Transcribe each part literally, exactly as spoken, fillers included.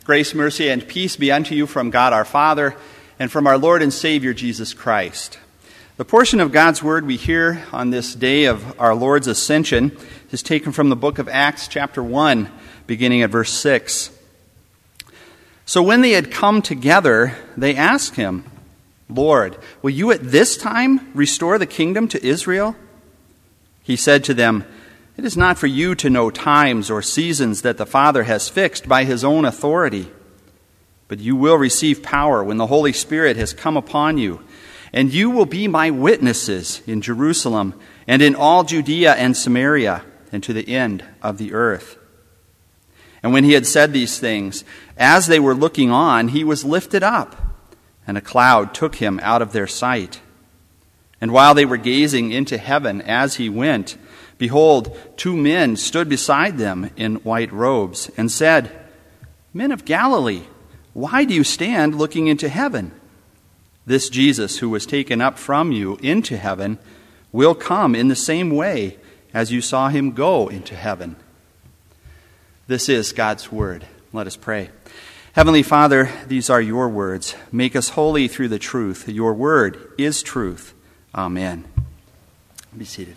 Grace, mercy, and peace be unto you from God our Father and from our Lord and Savior Jesus Christ. The portion of God's Word we hear on this day of our Lord's Ascension is taken from the book of Acts chapter one, beginning at verse six. So when they had come together, they asked him, Lord, will you at this time restore the kingdom to Israel? He said to them, It is not for you to know times or seasons that the Father has fixed by his own authority. But you will receive power when the Holy Spirit has come upon you, and you will be my witnesses in Jerusalem and in all Judea and Samaria and to the end of the earth. And when he had said these things, as they were looking on, he was lifted up, and a cloud took him out of their sight. And while they were gazing into heaven as he went, behold, two men stood beside them in white robes and said, Men of Galilee, why do you stand looking into heaven? This Jesus who was taken up from you into heaven will come in the same way as you saw him go into heaven. This is God's word. Let us pray. Heavenly Father, these are your words. Make us holy through the truth. Your word is truth. Amen. Be seated.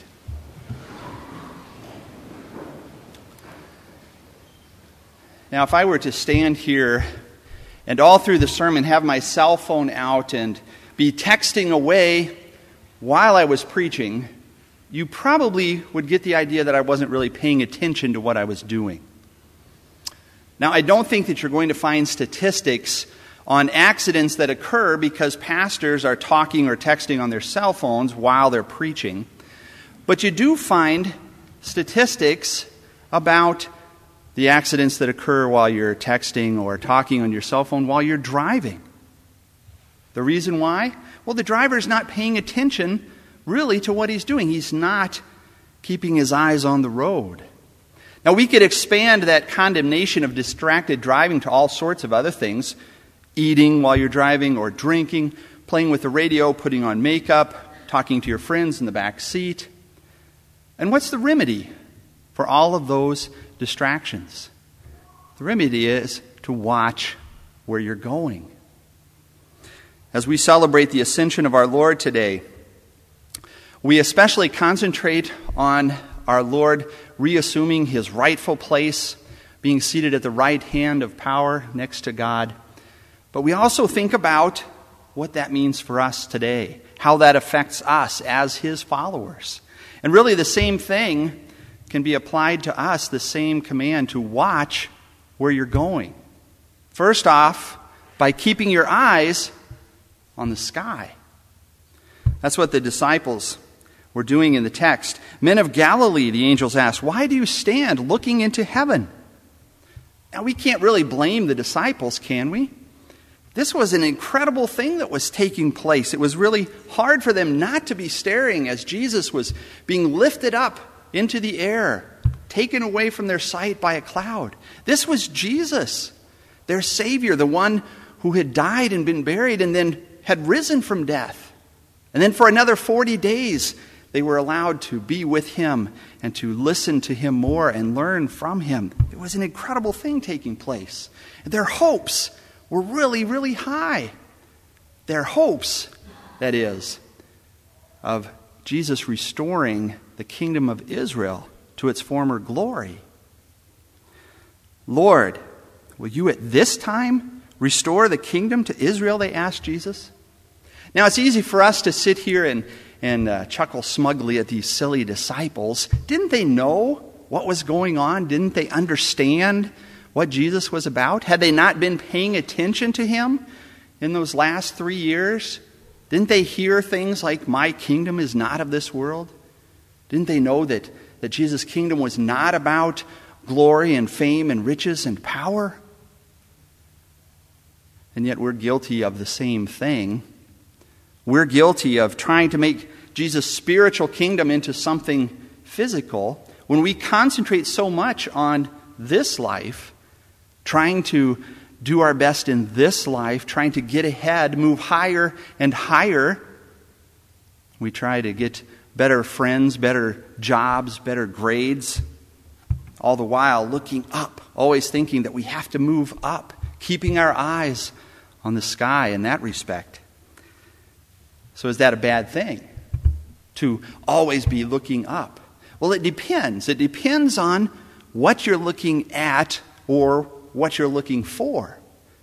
Now, if I were to stand here and all through the sermon have my cell phone out and be texting away while I was preaching, you probably would get the idea that I wasn't really paying attention to what I was doing. Now, I don't think that you're going to find statistics on accidents that occur because pastors are talking or texting on their cell phones while they're preaching. But you do find statistics about the accidents that occur while you're texting or talking on your cell phone while you're driving. The reason why? Well, the driver's not paying attention really to what he's doing. He's not keeping his eyes on the road. Now, we could expand that condemnation of distracted driving to all sorts of other things. Eating while you're driving or drinking, playing with the radio, putting on makeup, talking to your friends in the back seat. And what's the remedy for all of those distractions? The remedy is to watch where you're going. As we celebrate the ascension of our Lord today, we especially concentrate on our Lord reassuming his rightful place, being seated at the right hand of power next to God. But we also think about what that means for us today, how that affects us as his followers. And really the same thing can be applied to us, the same command to watch where you're going. First off, by keeping your eyes on the sky. That's what the disciples were doing in the text. Men of Galilee, the angels asked, why do you stand looking into heaven? Now, we can't really blame the disciples, can we? This was an incredible thing that was taking place. It was really hard for them not to be staring as Jesus was being lifted up into the air, taken away from their sight by a cloud. This was Jesus, their Savior, the one who had died and been buried and then had risen from death. And then for another forty days, they were allowed to be with him and to listen to him more and learn from him. It was an incredible thing taking place. Their hopes were really, really high. Their hopes, that is, of Jesus restoring the kingdom of Israel to its former glory. Lord, will you at this time restore the kingdom to Israel, they asked Jesus. Now, it's easy for us to sit here and, and uh, chuckle smugly at these silly disciples. Didn't they know what was going on? Didn't they understand what Jesus was about? Had they not been paying attention to him in those last three years? Didn't they hear things like, my kingdom is not of this world? Didn't they know that, that Jesus' kingdom was not about glory and fame and riches and power? And yet we're guilty of the same thing. We're guilty of trying to make Jesus' spiritual kingdom into something physical when we concentrate so much on this life, trying to do our best in this life, trying to get ahead, move higher and higher. We try to get better friends, better jobs, better grades, all the while looking up, always thinking that we have to move up, keeping our eyes on the sky in that respect. So is that a bad thing, to always be looking up? Well, it depends. It depends on what you're looking at or what you're looking for.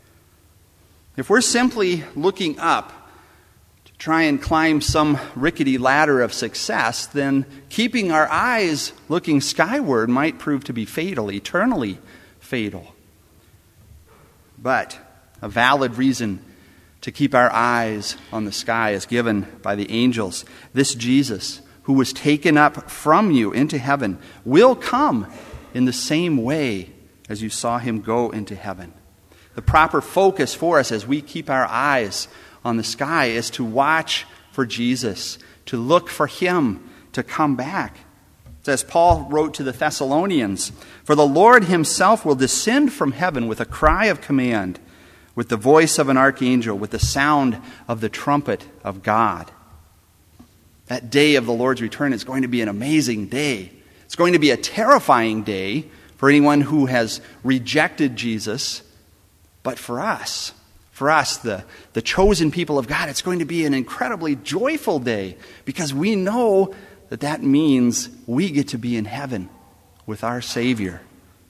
If we're simply looking up to try and climb some rickety ladder of success, then keeping our eyes looking skyward might prove to be fatal, eternally fatal. But a valid reason to keep our eyes on the sky is given by the angels. This Jesus, who was taken up from you into heaven, will come in the same way as you saw him go into heaven. The proper focus for us as we keep our eyes on the sky is to watch for Jesus, to look for him to come back. As Paul wrote to the Thessalonians, "For the Lord himself will descend from heaven with a cry of command, with the voice of an archangel, with the sound of the trumpet of God." That day of the Lord's return is going to be an amazing day. It's going to be a terrifying day for anyone who has rejected Jesus. But for us, for us, the, the chosen people of God, it's going to be an incredibly joyful day, because we know that that means we get to be in heaven with our Savior.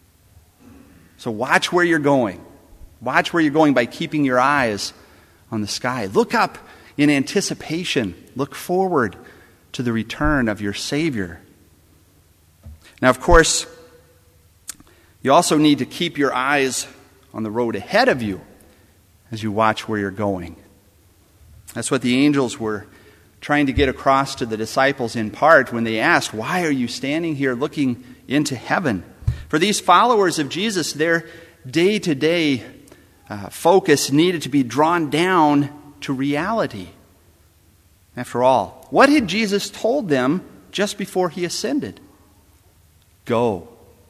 So watch where you're going. Watch where you're going by keeping your eyes on the sky. Look up in anticipation. Look forward to the return of your Savior. Now, of course, you also need to keep your eyes on the road ahead of you as you watch where you're going. That's what the angels were trying to get across to the disciples in part when they asked, "Why are you standing here looking into heaven?" For these followers of Jesus, their day-to-day uh, focus needed to be drawn down to reality. After all, what had Jesus told them just before he ascended? Go.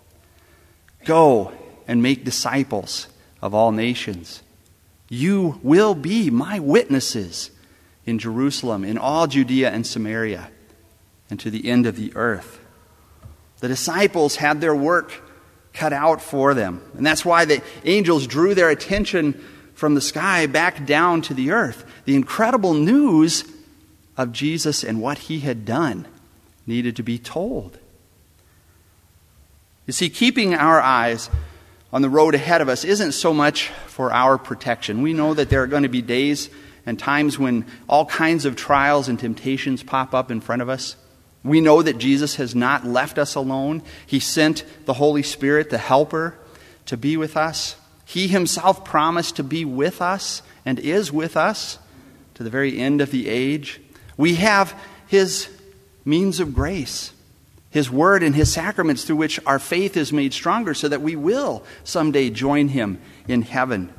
Go and make disciples of all nations. You will be my witnesses in Jerusalem, in all Judea and Samaria, and to the end of the earth. The disciples had their work cut out for them. And that's why the angels drew their attention from the sky back down to the earth. The incredible news of Jesus and what he had done needed to be told. You see, keeping our eyes on the road ahead of us isn't so much for our protection. We know that there are going to be days and times when all kinds of trials and temptations pop up in front of us. We know that Jesus has not left us alone. He sent the Holy Spirit, the Helper, to be with us. He himself promised to be with us and is with us to the very end of the age. We have his means of grace, his word and his sacraments through which our faith is made stronger so that we will someday join him in heaven.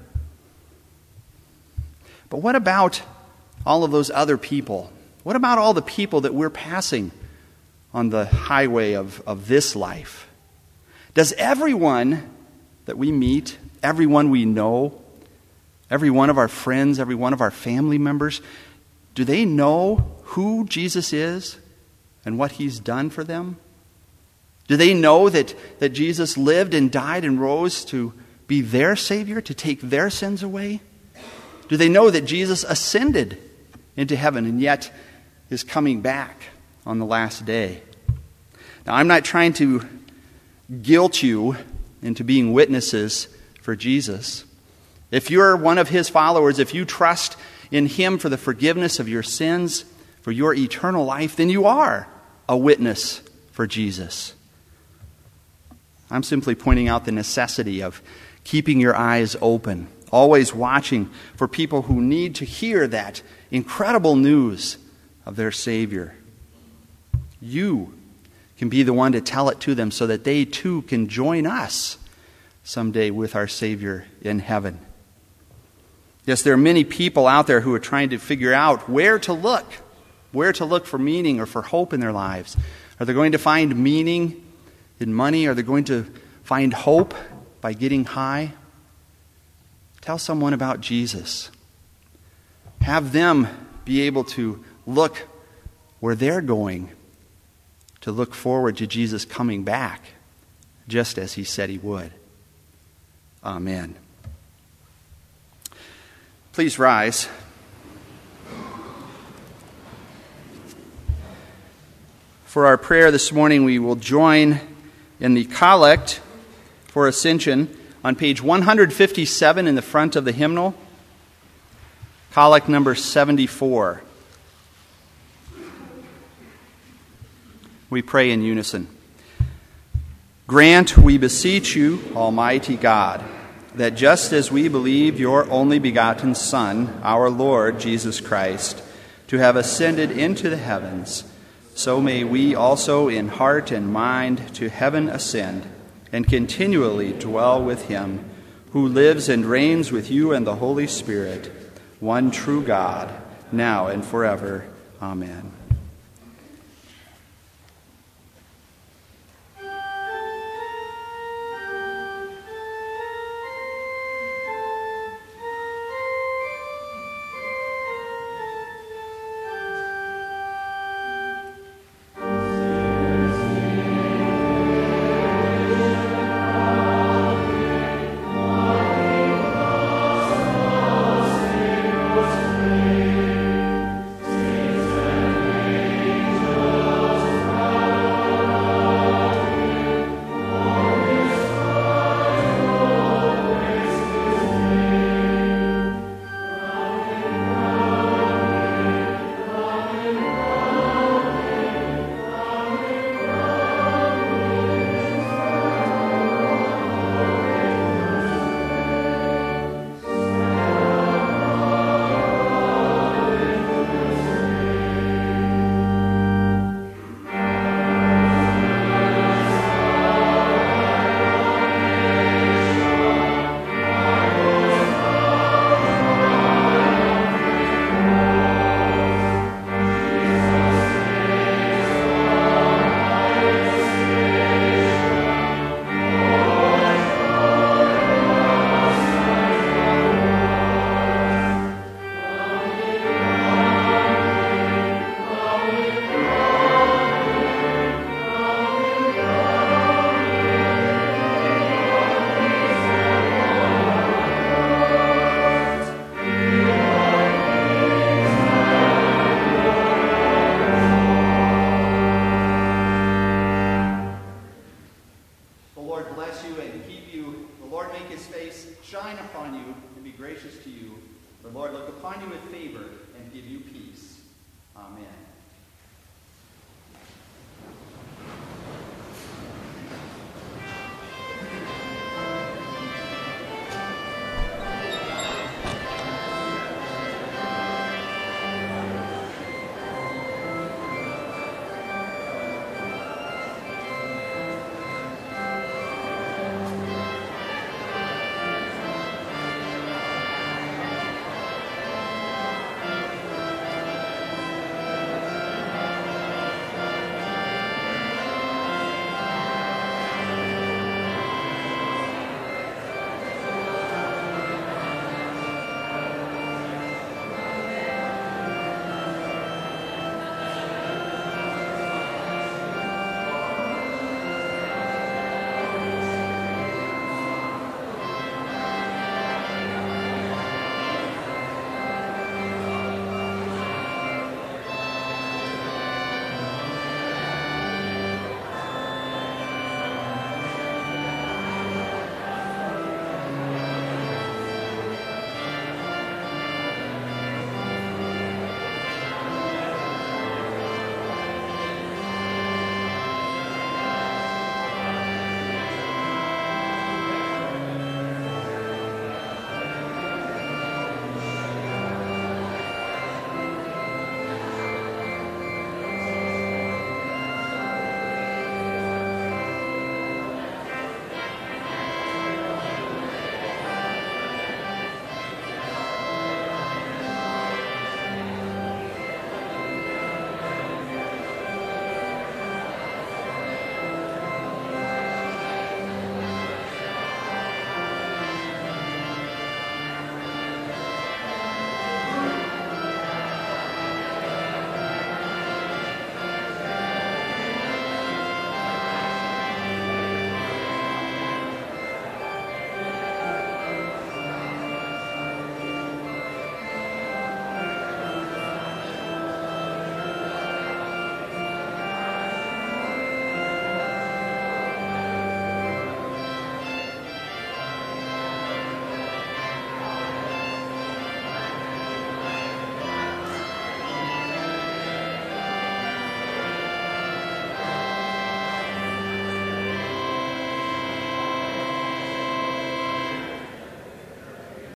But what about all of those other people? What about all the people that we're passing on the highway of, of this life? Does everyone that we meet, everyone we know, every one of our friends, every one of our family members, do they know who Jesus is and what he's done for them? Do they know that, that Jesus lived and died and rose to be their Savior, to take their sins away? Do they know that Jesus ascended into heaven and yet is coming back on the last day? Now, I'm not trying to guilt you into being witnesses for Jesus. If you're one of his followers, if you trust in him for the forgiveness of your sins, for your eternal life, then you are a witness for Jesus. I'm simply pointing out the necessity of keeping your eyes open, always watching for people who need to hear that incredible news of their Savior. You can be the one to tell it to them so that they too can join us someday with our Savior in heaven. Yes, there are many people out there who are trying to figure out where to look, where to look for meaning or for hope in their lives. Are they going to find meaning in money? Are they going to find hope by getting high? Tell someone about Jesus. Have them be able to look where they're going, to look forward to Jesus coming back, just as he said he would. Amen. Please rise. For our prayer this morning, we will join in the collect for Ascension on page one fifty-seven in the front of the hymnal, collect number seventy-four. We pray in unison. Grant, we beseech you, Almighty God, that just as we believe your only begotten Son, our Lord Jesus Christ, to have ascended into the heavens, so may we also in heart and mind to heaven ascend, and continually dwell with him, who lives and reigns with you and the Holy Spirit, one true God, now and forever. Amen. Gracious to you. The Lord look upon you with favor and give you peace. Amen.